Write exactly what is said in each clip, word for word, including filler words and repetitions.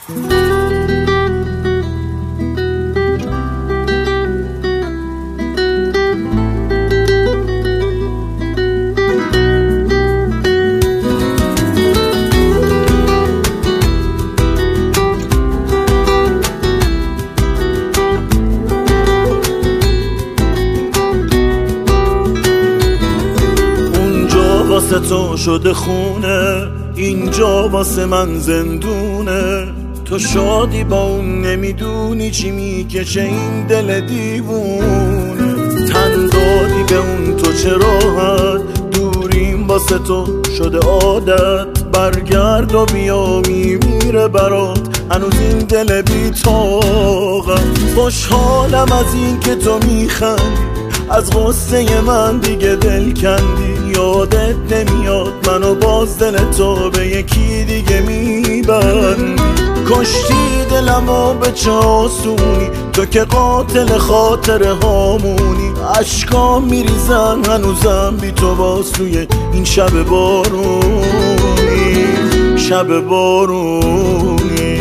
واسه تو شده خونه، اینجا واسه من زندونه. تو شادی با اون نمیدونی چی میکشه این دل دیوونه. تن دادی به اون تو چه راحت، دوریم واسه تو شده عادت. برگرد و بیا میمیره برات هنوز این دل بی طاقت. خوشحالم از این که تو میخندی، از غصه من دیگه دل کندی. یادت نمیاد منو باز دل تو به یکی دیگه میبندی. کشتی دلمو به چه آسونی، تو که قاتل خاطره هامونی. عشقام میریزن هنوزم بی تو باز توی این شب بارونی، شب بارونی.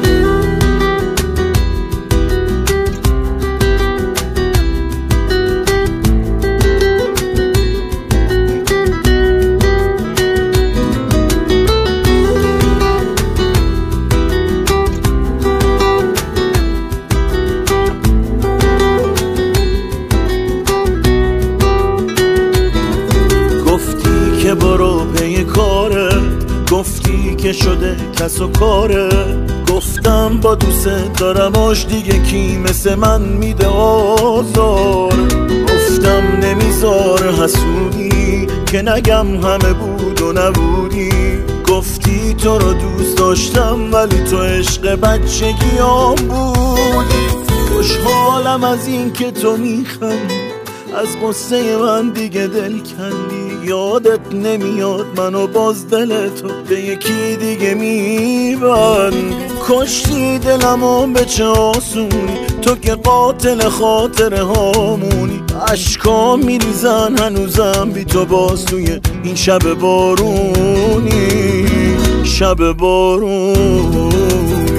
که برو پی کاره، گفتی که شده کس و کاره. گفتم با دوست دارم آش دیگه کی مثل من میده آزار. گفتم نمیذاره حسودی که نگم همه بود و نبودی. گفتی تو رو دوست داشتم ولی تو عشق بچگیام بودی. خوشحالم از این که تو میخندی، از قصه من دیگه دل کندی. یادت نمیاد منو باز دل تو به یکی دیگه میبند. کشتی دلمو به چه آسونی، تو که قاتل خاطره هامونی. عشقام میریزن هنوزم بی تو باز توی این شب بارونی، شب بارونی.